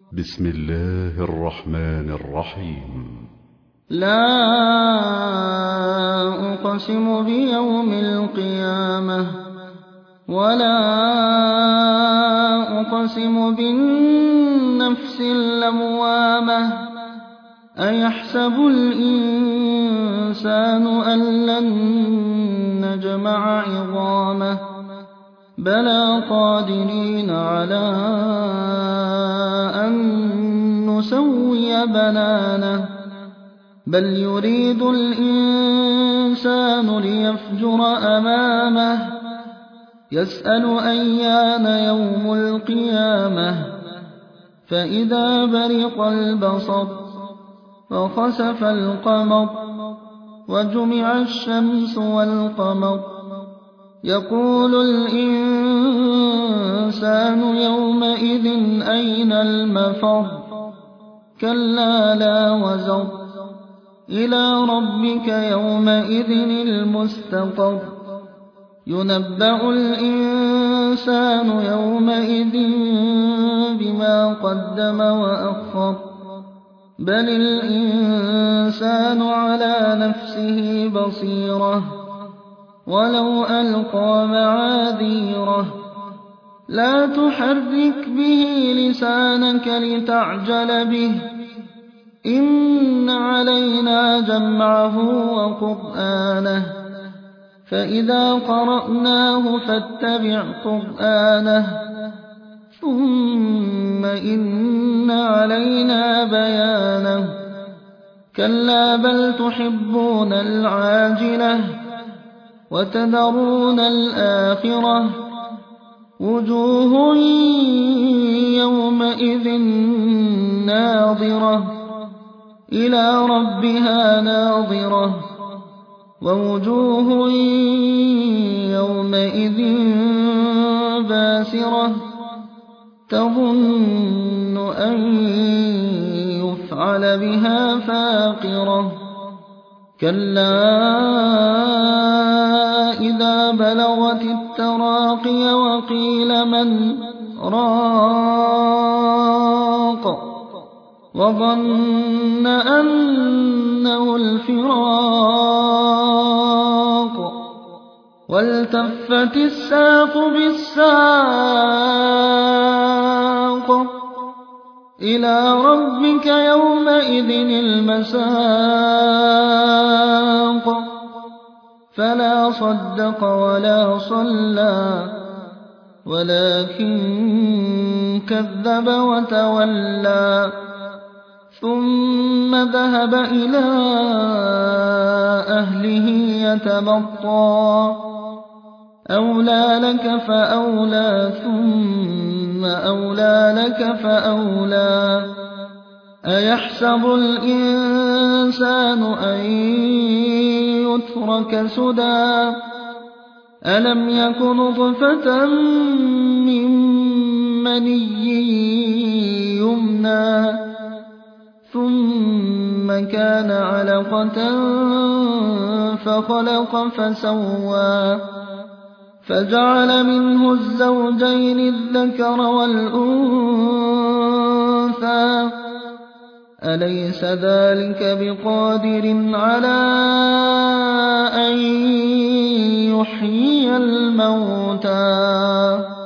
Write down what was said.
بسم الله الرحمن الرحيم. لا أقسم بيوم القيامة ولا أقسم بالنفس اللوامة أيحسب الإنسان أن لن نجمع عظامه بلى قادرين على أن نسوي بنانه بل يريد الإنسان ليفجر أمامه يسأل أيان يوم القيامة فإذا برق البصر وخسف القمر وجمع الشمس والقمر يقول الإنسان يومئذ أين المفر كلا لا وزر إلى ربك يومئذ المستقر ينبأ الإنسان يومئذ بما قدم وأخر بل الإنسان على نفسه بصيرة ولو ألقى معاذيره لا تحرك به لسانك لتعجل به إن علينا جمعه وقرآنه فإذا قرأناه فاتبع قرآنه ثم إن علينا بيانه كلا بل تحبون العاجلة وتذرون الآخرة وجوه يومئذ ناظرة إلى ربها ناظرة ووجوه يومئذ باسرة تظن أن يفعل بها فاقرة كلا إذا بلغت التراقي وقيل من راق وظن أنه الفراق والتفت الساق بالساق إلى ربك يومئذ المساق فلا صدق ولا صلى ولكن كذب وتولى ثم ذهب إلى أهله يتمطى أولى لك فأولى ثم أولى لك فأولى أيحسب الإنسان أن يترك سدى ألم يك نطفة من مني يمنى ثم كان علقة فخلق فسوى فجعل منه الزوجين الذكر والأنثى أليس ذلك بقادر على أن يحيي الموتى